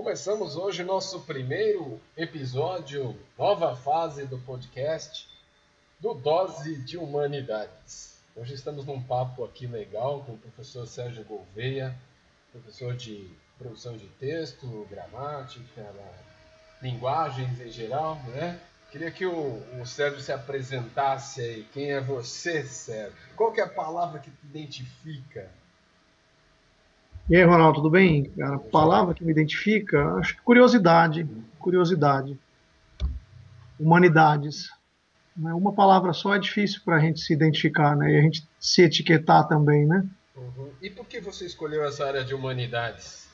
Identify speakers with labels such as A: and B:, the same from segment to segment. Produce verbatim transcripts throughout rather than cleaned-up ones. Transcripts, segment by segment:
A: Começamos hoje nosso primeiro episódio, nova fase do podcast do Dose de Humanidades. Hoje estamos num papo aqui legal com o professor Sérgio Gouveia, professor de produção de texto, gramática, linguagens em geral, né? Queria que o, o Sérgio se apresentasse aí. Quem é você, Sérgio? Qual que é a palavra que te identifica?
B: E aí, Ronaldo, tudo bem? A
A: Tudo jóia?
B: palavra que me identifica, acho que curiosidade, curiosidade, humanidades. Né? Uma palavra só é difícil para a gente se identificar, né? E a gente se etiquetar também, né?
A: Uhum. E por que você escolheu essa área de humanidades?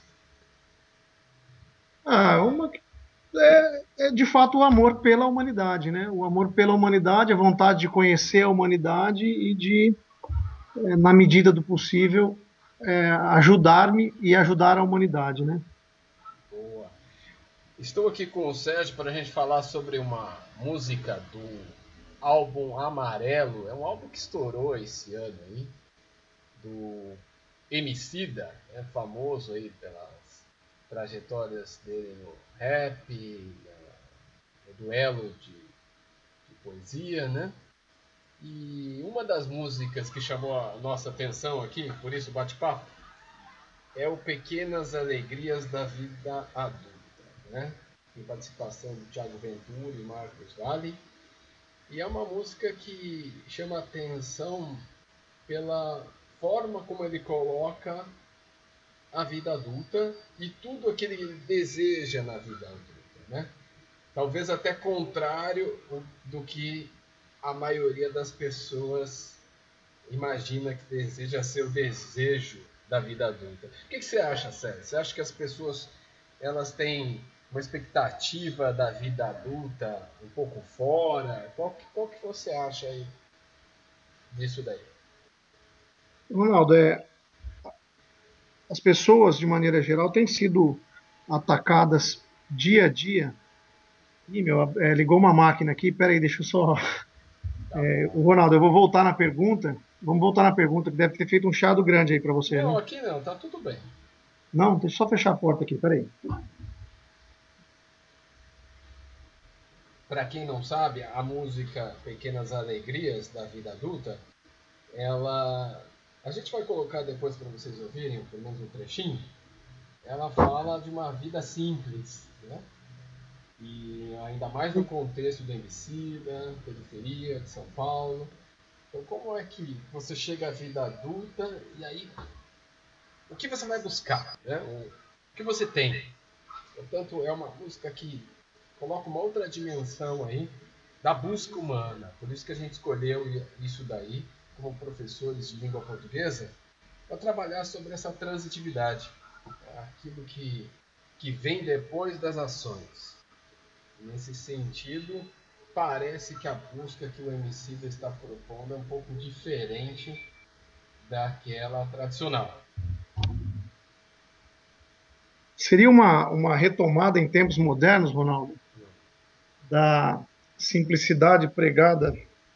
B: Ah, uma é, é de fato o amor pela humanidade, né? O amor pela humanidade, a vontade de conhecer a humanidade e de, é, na medida do possível, é, ajudar-me e ajudar a humanidade, né?
A: Boa. Estou aqui com o Sérgio para a gente falar sobre uma música do álbum Amarelo. É um álbum que estourou esse ano aí, do Emicida, é famoso aí pelas trajetórias dele no rap, no duelo de, de poesia, né? E uma das músicas que chamou a nossa atenção aqui, por isso bate-papo, é o Pequenas Alegrias da Vida Adulta, né? Tem participação do Thiago Ventura e Marcos Valle. E é uma música que chama atenção pela forma como ele coloca a vida adulta e tudo o que ele deseja na vida adulta, né? Talvez até contrário do que a maioria das pessoas imagina que deseja ser o desejo da vida adulta. O que, que você acha, Sérgio? Você acha que as pessoas elas têm uma expectativa da vida adulta um pouco fora? Qual que, qual que você acha aí disso daí?
B: Ronaldo, é, as pessoas, de maneira geral, têm sido atacadas dia a dia. Ih, meu, é, ligou uma máquina aqui, peraí, deixa eu só.
A: Tá
B: É,
A: bom.
B: o Ronaldo, eu vou voltar na pergunta. Vamos voltar na pergunta, que deve ter feito um chiado grande aí para você,
A: Não,
B: né?
A: aqui não, tá tudo bem.
B: Não, deixa eu só fechar a porta aqui, peraí.
A: Para quem não sabe, a música Pequenas Alegrias da Vida Adulta, ela. A gente vai colocar depois para vocês ouvirem, pelo menos um trechinho. Ela fala de uma vida simples, né? E ainda mais no contexto do Emicida, periferia de São Paulo. Então, como é que você chega à vida adulta e aí o que você vai buscar, né? O que você tem? Portanto, é uma música que coloca uma outra dimensão aí da busca humana. Por isso que a gente escolheu isso daí como professores de língua portuguesa para trabalhar sobre essa transitividade, aquilo que, que vem depois das ações. Nesse sentido, parece que a busca que o Emicida está propondo é um pouco diferente daquela tradicional.
B: Seria uma, uma retomada em tempos modernos, Ronaldo, da simplicidade pregada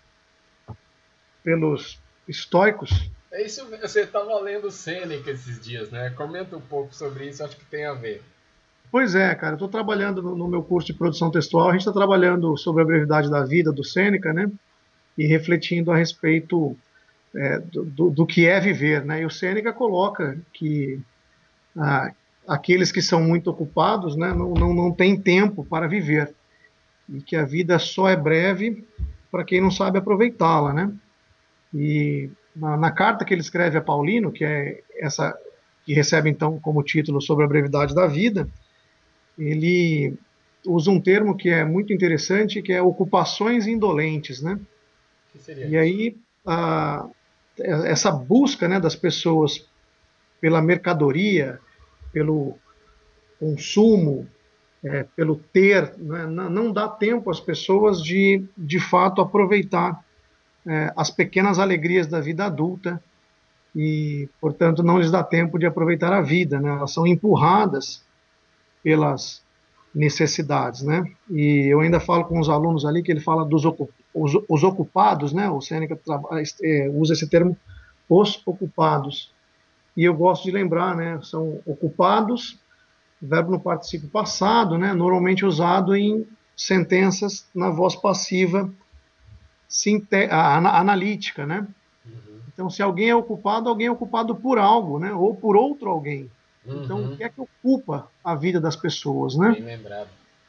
B: pelos estoicos?
A: É isso, você estava lendo Sêneca esses dias, né? Comenta um pouco sobre isso, acho que tem a ver.
B: Pois é, cara, eu estou trabalhando no, no meu curso de produção textual, a gente está trabalhando sobre a brevidade da vida do Sêneca, né? E refletindo a respeito é, do, do, do que é viver, né? E o Sêneca coloca que ah, aqueles que são muito ocupados, né, não, não, não têm tempo para viver e que a vida só é breve para quem não sabe aproveitá-la, né? E na, na carta que ele escreve a Paulino, que é essa que recebe então como título sobre a brevidade da vida, ele usa um termo que é muito interessante, que é ocupações indolentes, né?
A: O que seria
B: E
A: isso?
B: aí a, essa busca, né, das pessoas pela mercadoria, pelo consumo, é, pelo ter, né, não dá tempo às pessoas de, de fato, aproveitar é, as pequenas alegrias da vida adulta e, portanto, não lhes dá tempo de aproveitar a vida, né? Elas são empurradas pelas necessidades, né? E eu ainda falo com os alunos ali que ele fala dos os, os ocupados, né? O Sêneca é, usa esse termo, os ocupados. E eu gosto de lembrar, né? São ocupados verbo no particípio passado, né, normalmente usado em sentenças na voz passiva sinte- a- analítica, né?
A: Uhum.
B: Então, se alguém é ocupado, alguém é ocupado por algo, né? Ou por outro alguém. Então, o
A: Uhum.
B: que é que ocupa a vida das pessoas, né?
A: Bem lembrado.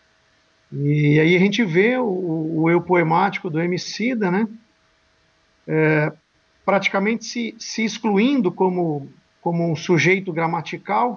B: E aí a gente vê o, o eu poemático do Emicida, né? É, praticamente se, se excluindo como, como um sujeito gramatical,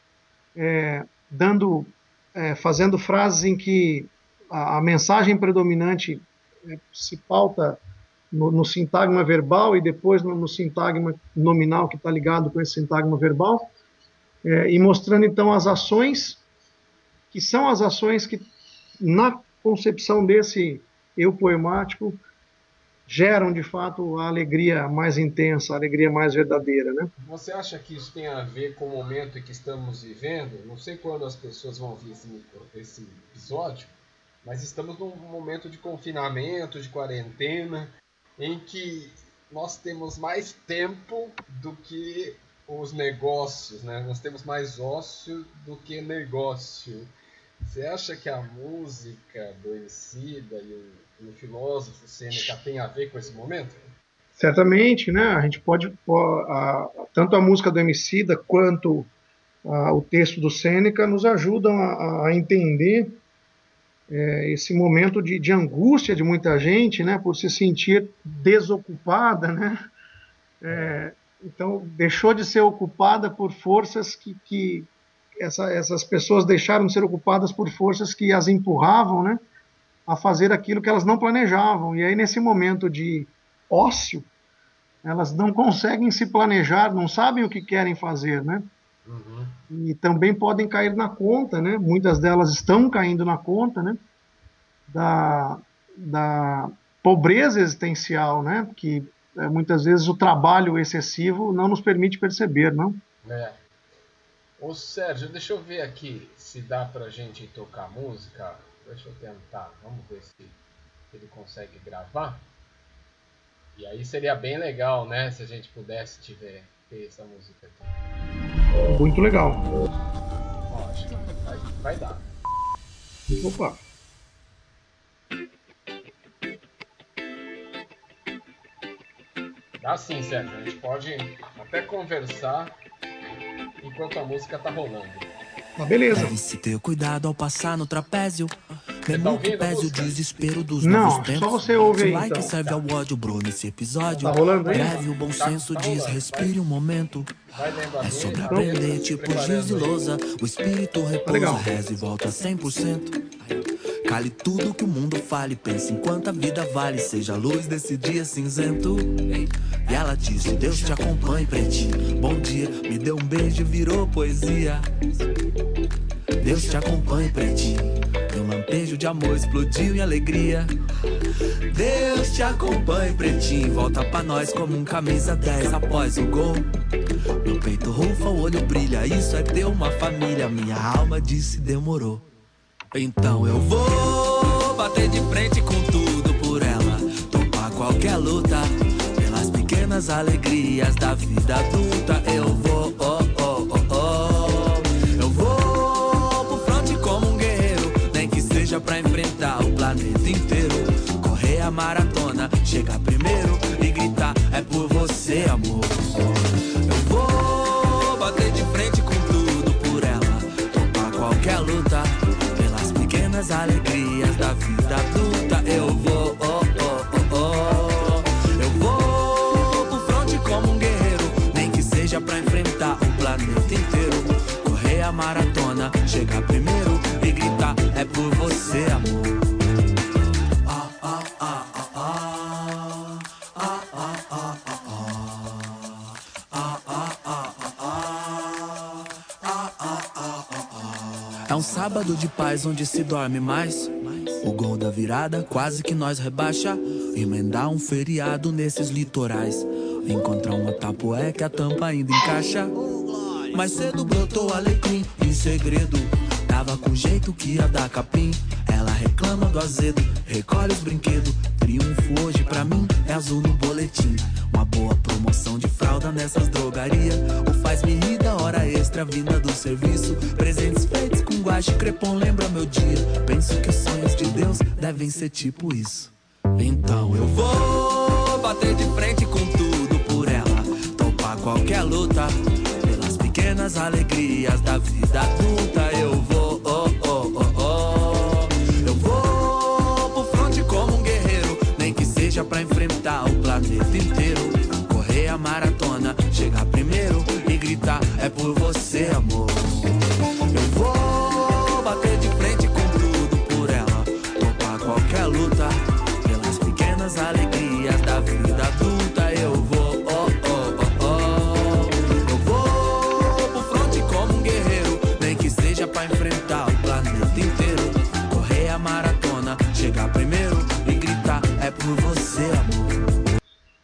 B: é, dando, é, fazendo frases em que a, a mensagem predominante é, se pauta no, no sintagma verbal e depois no, no sintagma nominal que está ligado com esse sintagma verbal, é, e mostrando então as ações que são as ações que na concepção desse eu poemático geram de fato a alegria mais intensa, a alegria mais verdadeira, né?
A: Você acha que isso tem a ver com o momento em que estamos vivendo? Não sei quando as pessoas vão ouvir esse, esse episódio, mas estamos num momento de confinamento, de quarentena, em que nós temos mais tempo do que os negócios, né? Nós temos mais ócio do que negócio. Você acha que a música do Emicida e o, e o filósofo Sêneca tem a ver com esse momento?
B: Certamente, né? A gente pode, a, tanto a música do Emicida quanto a, o texto do Sêneca nos ajudam a, a entender é, esse momento de, de angústia de muita gente, né? Por se sentir desocupada, né? É, então, deixou de ser ocupada por forças que, que essa, essas pessoas deixaram de ser ocupadas por forças que as empurravam, né, a fazer aquilo que elas não planejavam. E aí, nesse momento de ócio, elas não conseguem se planejar, não sabem o que querem fazer, né?
A: Uhum.
B: E também podem cair na conta, né? Muitas delas estão caindo na conta, né? Da, da pobreza existencial, né? Que é, muitas vezes o trabalho excessivo não nos permite perceber, não?
A: É. Ô Sérgio, deixa eu ver aqui se dá pra gente tocar música. Deixa eu tentar, vamos ver se ele consegue gravar. E aí seria bem legal, né? Se a gente pudesse tiver, ter essa música aqui.
B: Muito legal.
A: Ó, acho que vai, vai dar.
B: Opa.
A: Dá sim, Sérgio. A gente pode até conversar enquanto a música tá rolando.
B: Ah, beleza.
C: Deve-se ter cuidado ao passar no trapézio.
A: Você tá
C: Mesmo que
A: ouvindo a
C: pese o
A: música?
C: desespero dos
B: Não,
C: novos
B: acho que
C: tempos.
B: só você ouve
C: Se
B: aí,
C: o like
B: então.
C: serve ao ódio, bro, nesse episódio.
B: Tá rolando aí?
C: Breve, o bom
A: Tá-
C: senso
A: tá
C: diz,
A: rolando.
C: respire
A: Vai-
C: um momento.
A: Vai lendo a
C: É sobre
A: letra,
C: aprender,
A: letra, se
C: tipo
A: preparando
C: giz de
A: aí.
C: lousa. O espírito
B: legal.
C: repousa, reza e volta cem por cento. Cale tudo que o mundo fale, pense em quanta vida vale. Seja a luz desse dia cinzento. E ela disse, Deus te acompanhe, pretinho. Bom dia, me deu um beijo e virou poesia. Deus te acompanhe, pretinho. Um lampejo de amor explodiu em alegria. Deus te acompanhe, pretinho. Volta pra nós como um camisa dez após o gol. Meu peito rufa, o olho brilha. Isso é ter uma família. Minha alma disse demorou. Então eu vou bater de frente com tudo por ela. Topar qualquer luta pelas pequenas alegrias da vida adulta. Eu vou, oh, oh, oh, oh. Eu vou pro fronte como um guerreiro, nem que seja pra enfrentar o planeta inteiro. Correr a maratona, chegar primeiro e gritar, é por você, amor. Eu vou bater de frente com tudo por ela. Topar qualquer luta pelas pequenas alegrias da vida adulta. Eu vou, oh, oh, oh, oh. Eu vou pro fronte como um guerreiro, nem que seja pra enfrentar o planeta inteiro. Correr a maratona, chegar primeiro e gritar, é por você, amor. Ah, ah, ah, ah, ah. Ah, ah, ah, ah, ah. Ah, ah, ah, ah, ah. Ah, ah, ah, ah, ah. É um sábado de paz onde se dorme mais. O gol da virada quase que nós rebaixa. Emendar um feriado nesses litorais. Encontrar uma tapoé que a tampa ainda encaixa. Mais cedo brotou alecrim em segredo. Tava com jeito que ia dar capim. Ela reclama do azedo, recolhe os brinquedos. Triunfo hoje pra mim é azul no boletim. Uma boa promoção de fralda nessas drogarias. O faz-me rir da hora extra vinda do serviço. Presentes feitos com guache e crepom lembra meu dia. Penso que os sonhos de Deus devem ser tipo isso. Então eu vou bater de frente com tudo por ela, topar qualquer luta pelas pequenas alegrias da vida adulta. Eu vou, oh, oh, oh, oh. Eu vou pro fronte como um guerreiro, nem que seja pra enfrentar o planeta inteiro. Correr a maratona, chegar primeiro e gritar: é por você, amor. Eu vou bater de frente com tudo por ela, topar qualquer luta pelas pequenas alegrias da vida adulta. Eu vou, oh, oh, oh, oh. Eu vou pro fronte como um guerreiro, nem que seja pra enfrentar o planeta inteiro. Correr a maratona, chegar primeiro e gritar: é por você, amor.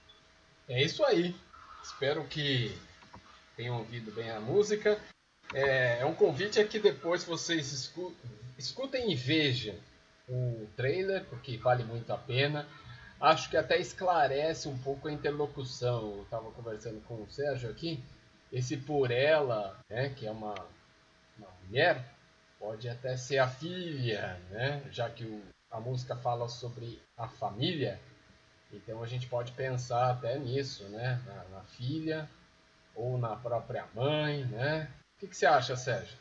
A: É isso aí. Espero que tenham ouvido bem a música. É, é um convite a que depois vocês escu- escutem e vejam o trailer, porque vale muito a pena. Acho que até esclarece um pouco a interlocução. Eu estava conversando com o Sérgio aqui. Esse por ela, né, que é uma, uma mulher, pode até ser a filha, né, já que o, a música fala sobre a família. Então a gente pode pensar até nisso, né, na, na filha ou na própria mãe, né? O que, que você acha, Sérgio?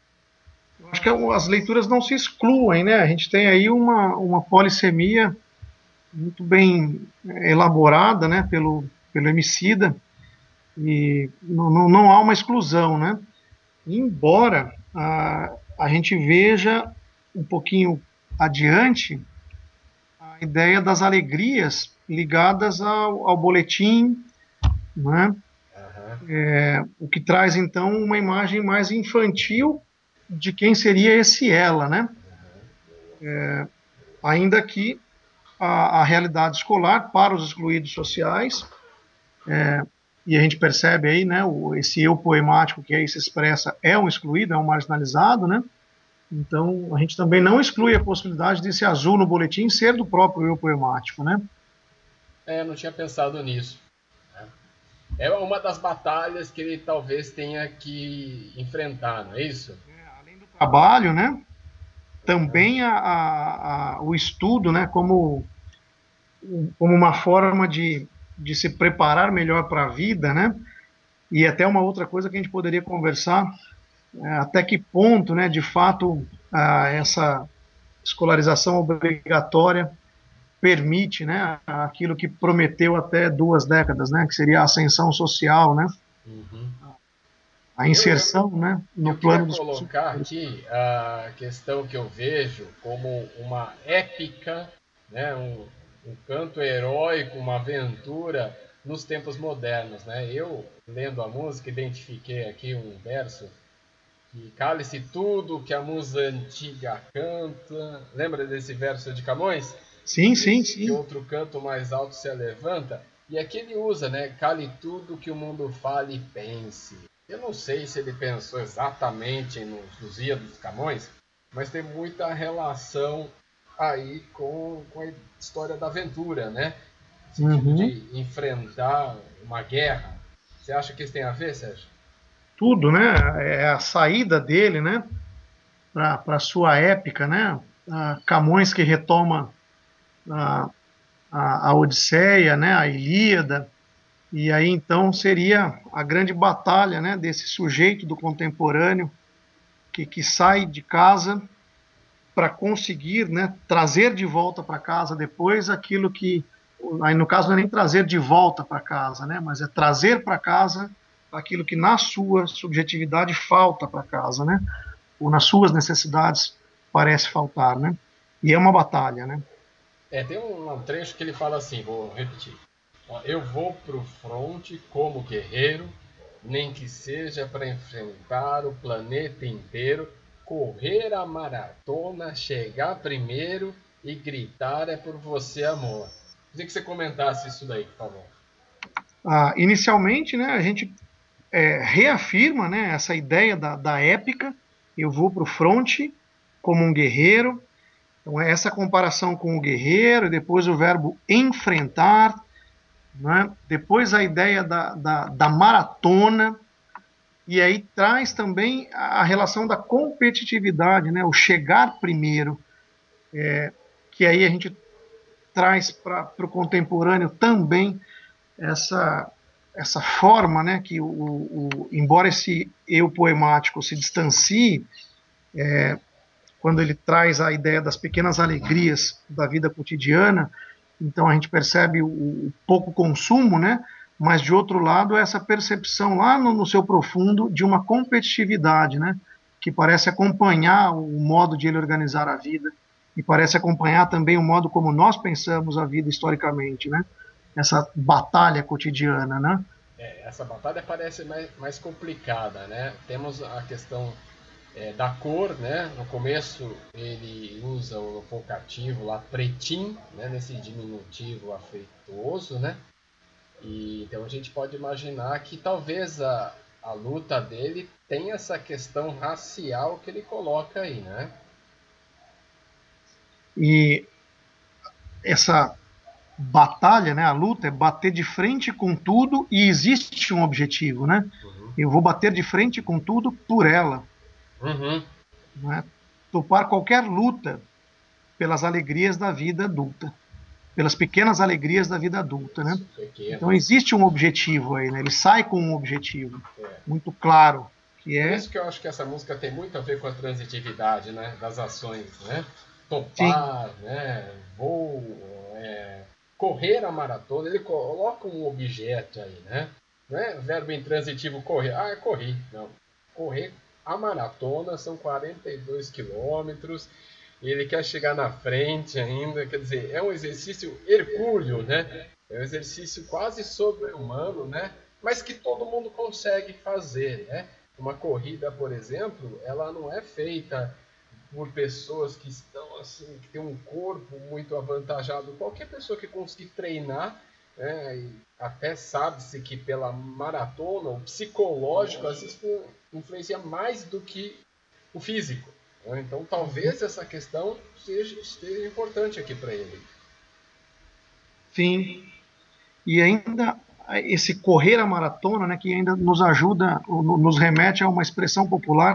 B: Acho que as leituras não se excluem, né? A gente tem aí uma, uma polissemia muito bem elaborada, né, pelo, pelo Emicida, e não, não, não há uma exclusão, né? Embora a, a gente veja um pouquinho adiante a ideia das alegrias ligadas ao, ao boletim, né?
A: Uhum.
B: É, o que traz então uma imagem mais infantil de quem seria esse ela, né? É, ainda que a, a realidade escolar para os excluídos sociais, é, e a gente percebe aí, né, o, esse eu poemático que aí se expressa é um excluído, é um marginalizado, né? Então a gente também não exclui a possibilidade desse azul no boletim ser do próprio eu poemático, né?
A: É, eu não tinha pensado nisso. É uma das batalhas que ele talvez tenha que enfrentar, não é isso?
B: Além do trabalho, né? Também a, a, a, o estudo, né? Como, como uma forma de, de se preparar melhor para a vida, né? E até uma outra coisa que a gente poderia conversar, é, até que ponto, né? De fato, a, essa escolarização obrigatória permite, né, aquilo que prometeu até duas décadas, né, que seria a ascensão social, né,
A: Uhum.
B: a inserção,
A: eu,
B: né, no
A: eu
B: plano
A: queria
B: dos
A: colocar aqui a questão que eu vejo como uma épica, né, um, um canto heróico, uma aventura nos tempos modernos, né? Eu, lendo a música, identifiquei aqui um verso que cale-se tudo que a musa antiga canta. Lembra desse verso de Camões?
B: Sim, sim,
A: Que
B: sim.
A: outro canto mais alto se levanta. E aqui ele usa, né? Cale tudo que o mundo fale e pense. Eu não sei se ele pensou exatamente nos Lusíadas dos Camões, mas tem muita relação aí com, com a história da aventura, né? No sentido
B: Uhum.
A: de enfrentar uma guerra. Você acha que isso tem a ver, Sérgio?
B: Tudo, né, é a saída dele, né, para a sua épica, né, a Camões que retoma a, a, a Odisseia, né, a Ilíada, e aí então seria a grande batalha, né, desse sujeito do contemporâneo que, que sai de casa para conseguir, né, trazer de volta para casa depois aquilo que, aí no caso não é nem trazer de volta para casa, né, mas é trazer para casa aquilo que na sua subjetividade falta para casa, né, ou nas suas necessidades parece faltar, né, e é uma batalha, né.
A: É, tem um, um trecho que ele fala assim, vou repetir. Eu vou pro fronte como guerreiro, nem que seja para enfrentar o planeta inteiro, correr a maratona, chegar primeiro e gritar é por você, amor. Queria que você comentasse isso daí, por favor.
B: Ah, inicialmente, né, a gente é, reafirma, né, essa ideia da, da épica, eu vou para o fronte como um guerreiro, então é essa comparação com o guerreiro, depois o verbo enfrentar, né? Depois a ideia da, da, da maratona, e aí traz também a relação da competitividade, né? O chegar primeiro, é, que aí a gente traz para o contemporâneo também essa, essa forma, né? Que o, o, embora esse eu poemático se distancie, quando ele traz a ideia das pequenas alegrias da vida cotidiana, então a gente percebe o, o pouco consumo, né? Mas de outro lado, essa percepção lá no, no seu profundo de uma competitividade, né? Que parece acompanhar o modo de ele organizar a vida e parece acompanhar também o modo como nós pensamos a vida historicamente, né? Essa batalha cotidiana, né?
A: É, essa batalha parece mais, mais complicada, né? Temos a questão é, da cor, né? No começo ele usa o vocativo lá pretim, né? Nesse diminutivo afetuoso, né? E então a gente pode imaginar que talvez a, a luta dele tenha essa questão racial que ele coloca aí, né?
B: E essa batalha, né, a luta é bater de frente com tudo e existe um objetivo, né?
A: Uhum.
B: Eu vou bater de frente com tudo por ela,
A: Uhum.
B: né? Topar qualquer luta pelas alegrias da vida adulta, pelas pequenas alegrias da vida adulta, né?
A: Isso,
B: Então
A: pequenas.
B: existe um objetivo aí, né? Ele sai com um objetivo
A: É.
B: muito claro, que
A: Por
B: é,
A: isso que eu acho que essa música tem muito a ver com a transitividade, né? Das ações, né?
B: sim,
A: Topar, né? Voo, é, correr a maratona. Ele coloca um objeto aí, né? Não é verbo intransitivo correr. Ah, corri. Não. Correr a maratona são quarenta e dois quilômetros. E ele quer chegar na frente ainda. Quer dizer, é um exercício hercúleo, né? É um exercício quase sobre-humano, né? Mas que todo mundo consegue fazer, né? Uma corrida, por exemplo, ela não é feita por pessoas que estão assim, que tem um corpo muito avantajado. Qualquer pessoa que conseguir treinar, né, e até sabe-se que pela maratona, o psicológico às vezes influencia mais do que o físico. Né? Então talvez essa questão seja, esteja importante aqui para ele.
B: sim. E ainda esse correr a maratona, né, que ainda nos ajuda, nos remete a uma expressão popular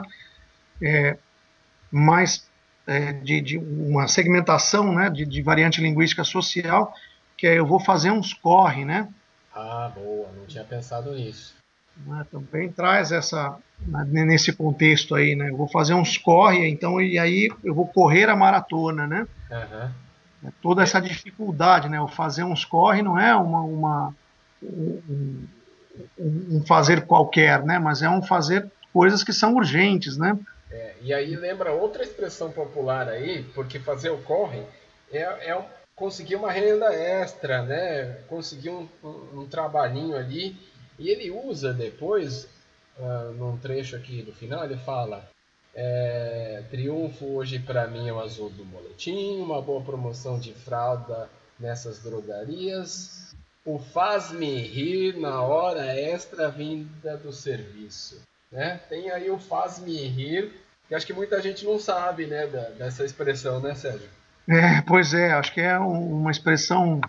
B: mais é, de, de, uma segmentação, né, de, de variante linguística social, que é eu vou fazer uns corre, né?
A: Ah, boa, não tinha pensado nisso.
B: Né, também traz essa né, nesse contexto aí, né? Eu vou fazer uns corre, então e aí eu vou correr a maratona, né?
A: Uhum.
B: É toda
A: É,
B: essa dificuldade, né? O fazer uns corre não é uma, uma um, um, um fazer qualquer, né? Mas é um fazer coisas que são urgentes, né?
A: É, e aí lembra outra expressão popular aí, porque fazer o corre é, é um- conseguir uma renda extra, né? Conseguir um, um- um trabalhinho ali. E ele usa depois, ah, num trecho aqui do final, ele fala: é, triunfo hoje pra mim é o azul do moletim, uma boa promoção de fralda nessas drogarias. O faz-me rir na hora extra vinda do serviço. Né? Tem aí o faz-me rir, que acho que muita gente não sabe, né, da- dessa expressão, né, Sérgio?
B: É, pois é, acho que é um- uma expressão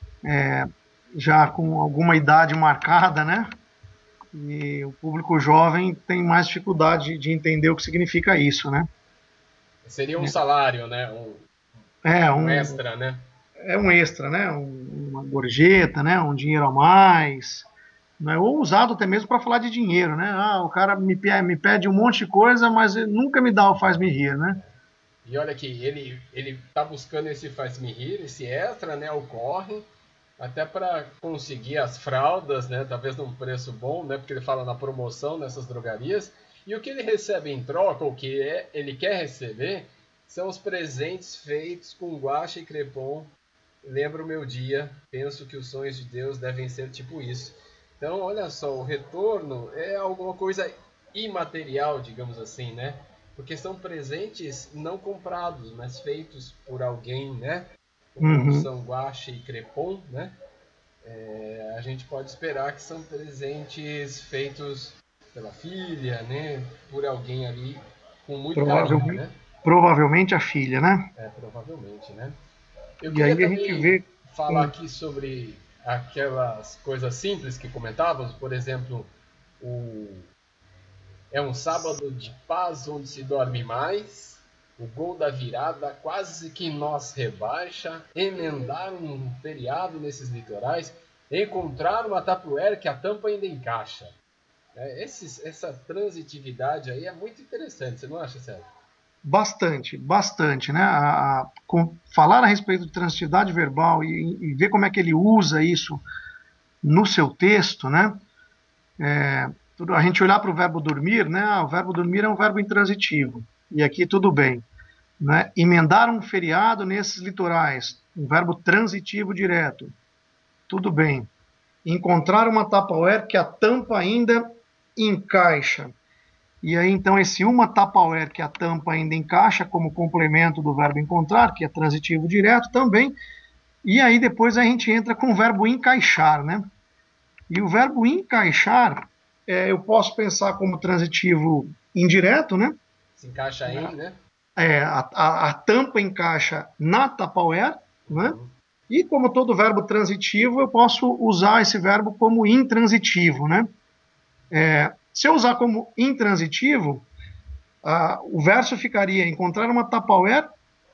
B: já com alguma idade marcada, né? E o público jovem tem mais dificuldade de entender o que significa isso, né?
A: Seria um salário, né? Um,
B: É
A: um
B: um,
A: extra, né?
B: é um extra, né? Um, uma gorjeta, né? Um dinheiro a mais, né? Ou usado até mesmo para falar de dinheiro, né? Ah, o cara me, me pede um monte de coisa, mas ele nunca me dá o faz-me rir, né?
A: E olha aqui, ele ele tá buscando esse faz-me rir, esse extra, né? O corre, até para conseguir as fraldas, né? Talvez num preço bom, né? Porque ele fala na promoção nessas drogarias. E o que ele recebe em troca, o que é, ele quer receber, são os presentes feitos com guache e crepom. Lembro o meu dia, penso que os sonhos de Deus devem ser tipo isso. Então, olha só, o retorno é alguma coisa imaterial, digamos assim, né? Porque são presentes não comprados, mas feitos por alguém, né? Como
B: Uhum.
A: são guache e crepom, né? É, a gente pode esperar que são presentes feitos pela filha, né? Por alguém ali com muito carinho,
B: Provavelmente,
A: né?
B: provavelmente a filha, né?
A: É, provavelmente, né? Eu
B: E
A: queria
B: aí a gente
A: também
B: vê.
A: falar
B: Hum,
A: aqui sobre aquelas coisas simples que comentávamos, por exemplo, o é um sábado de paz onde se dorme mais, o gol da virada quase que nós rebaixa, emendar um feriado nesses litorais, encontrar uma Tupperware que a tampa ainda encaixa. É, esses, essa transitividade aí é muito interessante, você não acha, Sérgio?
B: Bastante, bastante, né? A, a, com, falar a respeito de transitividade verbal e, e ver como é que ele usa isso no seu texto, né? É, tudo, a gente olhar para o verbo dormir, né? Ah, o verbo dormir é um verbo intransitivo, e aqui tudo bem. Né? Emendar um feriado nesses litorais, um verbo transitivo direto, tudo bem. Encontrar uma Tupperware que a tampa ainda encaixa. E aí, então, esse uma Tupperware que a tampa ainda encaixa como complemento do verbo encontrar, que é transitivo direto também. E aí, depois a gente entra com o verbo encaixar, né? E o verbo encaixar, é, eu posso pensar como transitivo indireto, né?
A: Se encaixa em, né?
B: É, a, a, a tampa encaixa na Tupperware, né? Uhum. E como todo verbo transitivo, eu posso usar esse verbo como intransitivo, né? É, se eu usar como intransitivo, uh, o verso ficaria encontrar uma Tupperware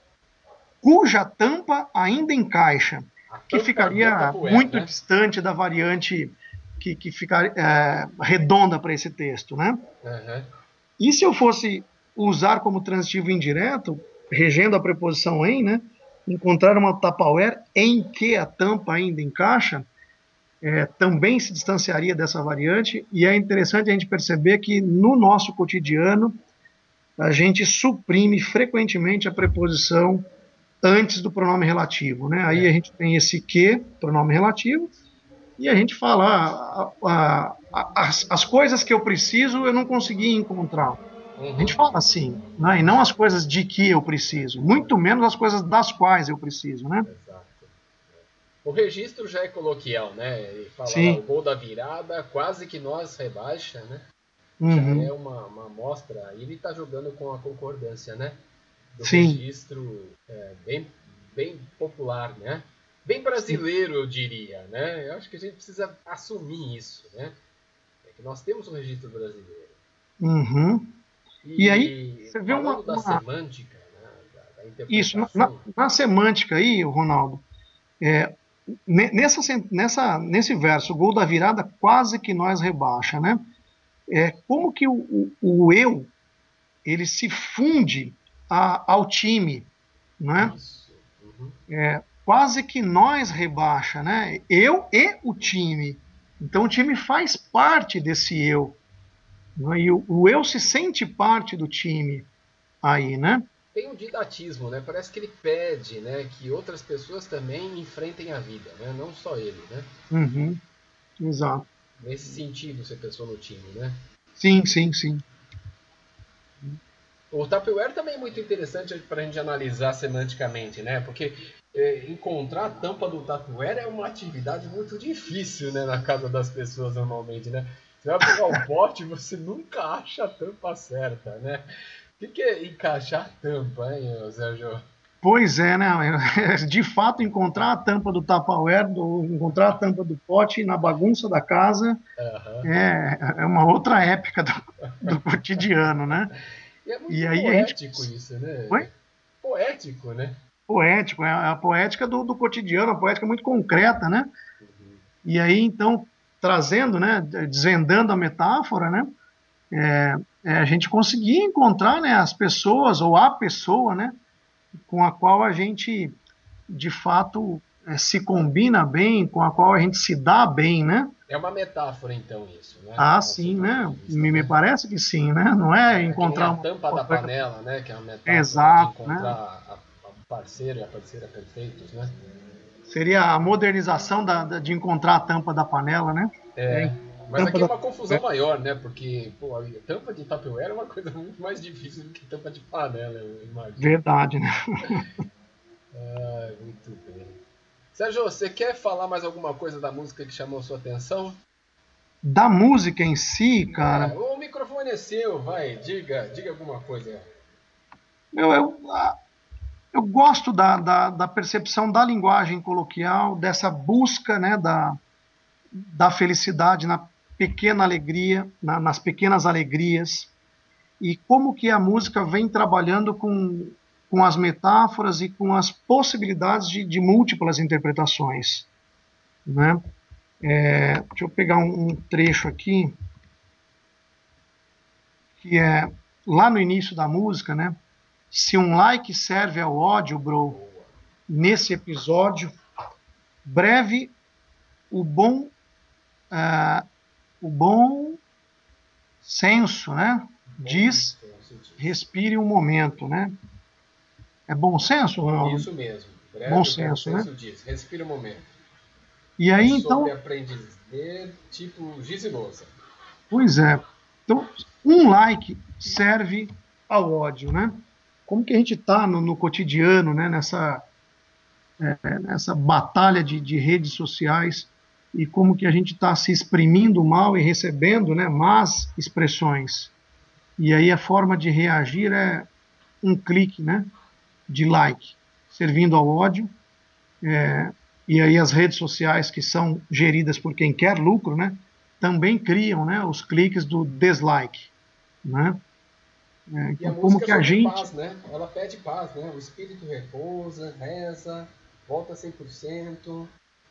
B: cuja tampa ainda encaixa, que ficaria muito né? distante da variante que, que fica é, redonda para esse texto, né?
A: Uhum.
B: E se eu fosse usar como transitivo indireto, regendo a preposição em, né? Encontrar uma Tupperware em que a tampa ainda encaixa, é, também se distanciaria dessa variante, e é interessante a gente perceber que no nosso cotidiano a gente suprime frequentemente a preposição antes do pronome relativo, né? Aí
A: é.
B: a gente tem esse que, pronome relativo, e a gente fala a, a, a, as, as coisas que eu preciso eu não consegui encontrar.
A: Uhum.
B: A gente fala assim, né? E não as coisas de que eu preciso, muito menos as coisas das quais eu preciso, né?
A: Exato. O registro já é coloquial, né? Ele fala
B: Sim.
A: lá, o gol da virada quase que nós rebaixa, né?
B: Uhum.
A: Já é uma, uma amostra, aí ele está jogando com a concordância, né? Do
B: Sim.
A: registro é, bem, bem popular, né? Bem brasileiro, Sim. eu diria, né? Eu acho que a gente precisa assumir isso, né? É que nós temos um registro brasileiro.
B: Uhum.
A: E,
B: e aí, você vê uma...
A: falando da
B: uma...
A: semântica, né? da, da interpretação...
B: Isso, na, na semântica aí, Ronaldo, é, nessa, nessa, nesse verso, o gol da virada quase que nós rebaixa, né? É, como que o, o, o eu, ele se funde a, ao time, né?
A: Isso. Uhum.
B: É, quase que nós rebaixa, né? Eu e o time. Então o time faz parte desse eu. Né? E o, o eu se sente parte do time aí, né?
A: Tem um didatismo, né? Parece que ele pede, né, que outras pessoas também enfrentem a vida, né? Não só ele, né?
B: Uhum. Exato.
A: Nesse sentido, você pensou no time, né?
B: Sim, sim, sim.
A: O Tupperware também é muito interessante para a gente analisar semanticamente, né? Porque é, encontrar a tampa do Tupperware é uma atividade muito difícil, né? Na casa das pessoas normalmente, né? Você vai pegar o pote e você nunca acha a tampa certa, né? O que, que é encaixar a tampa, hein, Sérgio?
B: Pois é, né? De fato, encontrar a tampa do Tupperware, do, encontrar a tampa do pote na bagunça da casa uhum. é, é uma outra época do, do cotidiano, né?
A: E é muito
B: e aí
A: poético
B: a gente...
A: isso, né?
B: Oi?
A: Poético, né?
B: Poético, é a poética do, do cotidiano, a poética muito concreta, né? Uhum. E aí, então, trazendo, né, desvendando a metáfora, né? É, é, a gente conseguir encontrar, né, as pessoas ou a pessoa, né, com a qual a gente, de fato, é, se combina bem, com a qual a gente se dá bem, né?
A: É uma metáfora, então, isso, né?
B: Ah, sim, né? Vista, me, né? me parece que sim, né? Não é, é encontrar
A: a tampa
B: uma...
A: da panela, né? Que é uma metáfora
B: Exato,
A: de encontrar
B: né?
A: a, a parceira e a parceira perfeitos, né?
B: Seria a modernização da, da, de encontrar a tampa da panela, né?
A: É,
B: é
A: mas aqui é uma confusão da... maior, né? Porque, pô, a tampa de Tupperware é uma coisa muito mais difícil do que tampa de panela, eu imagino.
B: Verdade, né?
A: Ah, muito bem. Sérgio, você quer falar mais alguma coisa da música que chamou sua atenção?
B: Da música em si, cara...
A: É, o microfone é seu, vai, diga, diga alguma coisa.
B: Meu, eu, eu gosto da, da, da percepção da linguagem coloquial, dessa busca, né, da, da felicidade na pequena alegria, na, nas pequenas alegrias, e como que a música vem trabalhando com, com as metáforas e com as possibilidades de, de múltiplas interpretações, né? É, deixa eu pegar um, um trecho aqui, que é lá no início da música, né? Se um like serve ao ódio, bro, nesse episódio, breve, o bom, uh, o bom senso, né? Diz, respire um momento, né? É bom senso, Ronaldo?
A: Isso mesmo. Breve,
B: bom senso,
A: bom senso,
B: né?
A: diz, respire um momento.
B: E aí,
A: é
B: então...
A: sobre aprendizagem tipo giz e louça.
B: Pois é. Então, um like serve ao ódio, né? Como que a gente está no, no cotidiano, né? Nessa, é, nessa batalha de, de redes sociais, e como que a gente está se exprimindo mal e recebendo, né, más expressões. E aí a forma de reagir é um clique, né, de like, servindo ao ódio. É, e aí as redes sociais, que são geridas por quem quer lucro, né, também criam, né, os cliques do dislike, né? É,
A: então, e a
B: como
A: música
B: que
A: é
B: a
A: sobre
B: gente...
A: paz, né? Ela pede paz, né? O espírito repousa, reza, volta cem por cento.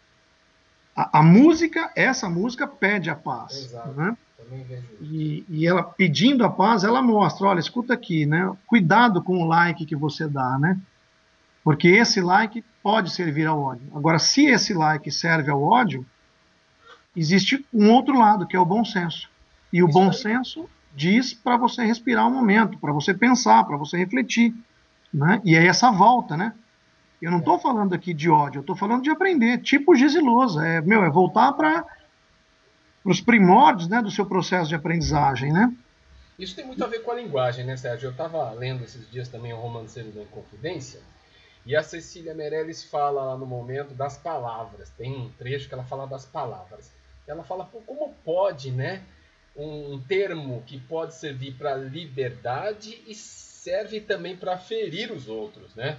B: A, a música, essa música pede a paz.
A: Exato,
B: né?
A: também vejo isso.
B: E, e ela pedindo a paz, ela mostra, olha, escuta aqui, né? Cuidado com o like que você dá, né? Porque esse like pode servir ao ódio. Agora, se esse like serve ao ódio, existe um outro lado, que é o bom senso. E o
A: Isso
B: bom
A: daí.
B: senso diz para você respirar um momento, para você pensar, para você refletir, né? E aí essa volta, né? Eu não estou falando aqui de ódio, eu estou falando de aprender, tipo giz e louça. É, meu, é voltar para os primórdios, né, do seu processo de aprendizagem, né?
A: Isso tem muito a ver com a linguagem, né, Sérgio? Eu estava lendo esses dias também o Romanceiro da Inconfidência, e a Cecília Meirelles fala lá no momento das palavras. Tem um trecho que ela fala das palavras. Ela fala, pô, como pode, né? Um termo que pode servir para liberdade e serve também para ferir os outros, né?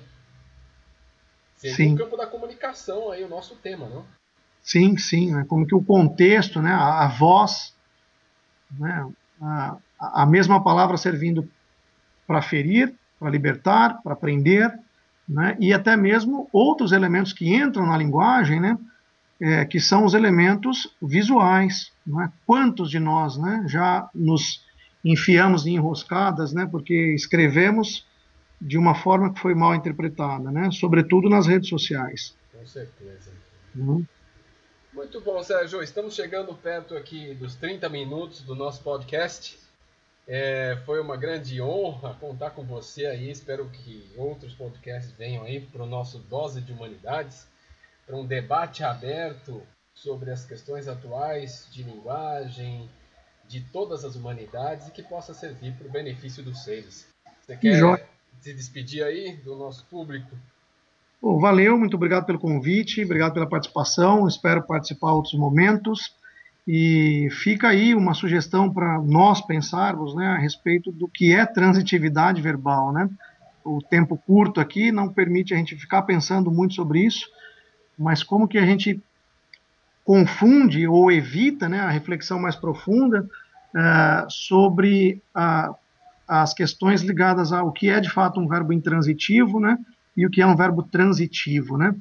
A: Seria o campo da comunicação aí, o nosso tema, não?
B: Sim, sim. Né? Como que o contexto, né? a, a voz, né? a, a mesma palavra servindo para ferir, para libertar, para aprender, né? E até mesmo outros elementos que entram na linguagem, né? É, que são os elementos visuais. Não é? Quantos de nós, né, já nos enfiamos em enroscadas, né, porque escrevemos de uma forma que foi mal interpretada, né, sobretudo nas redes sociais.
A: Com certeza.
B: Uhum.
A: Muito bom, Sérgio. Estamos chegando perto aqui dos trinta minutos do nosso podcast. É, foi uma grande honra contar com você aí. Espero que outros podcasts venham aí para o nosso Dose de Humanidades, para um debate aberto sobre as questões atuais de linguagem, de todas as humanidades, e que possa servir para o benefício dos seres. Você quer
B: Jo...
A: se despedir aí do nosso público?
B: Bom, valeu, muito obrigado pelo convite, obrigado pela participação, espero participar em outros momentos, e fica aí uma sugestão para nós pensarmos, né, a respeito do que é transitividade verbal, né? O tempo curto aqui não permite a gente ficar pensando muito sobre isso, mas como que a gente confunde ou evita, né, a reflexão mais profunda uh, sobre a, as questões ligadas ao que é de fato um verbo intransitivo, né, e o que é um verbo transitivo, né?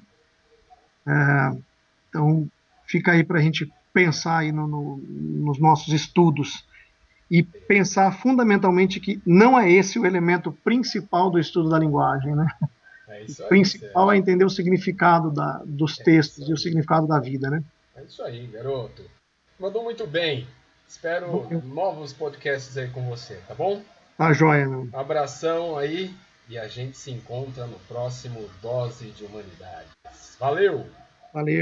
B: Uh, então fica aí para a gente pensar aí no, no, nos nossos estudos e pensar fundamentalmente que não é esse o elemento principal do estudo da linguagem, né?
A: É isso aí,
B: o principal
A: Sérgio.
B: é entender o significado da, dos
A: é
B: textos e o significado da vida, né?
A: É isso aí, garoto. Mandou muito bem. Espero
B: Bom,
A: novos podcasts aí com você, tá bom?
B: Tá joia, meu.
A: Abração aí e a gente se encontra no próximo Dose de Humanidades. Valeu!
B: Valeu.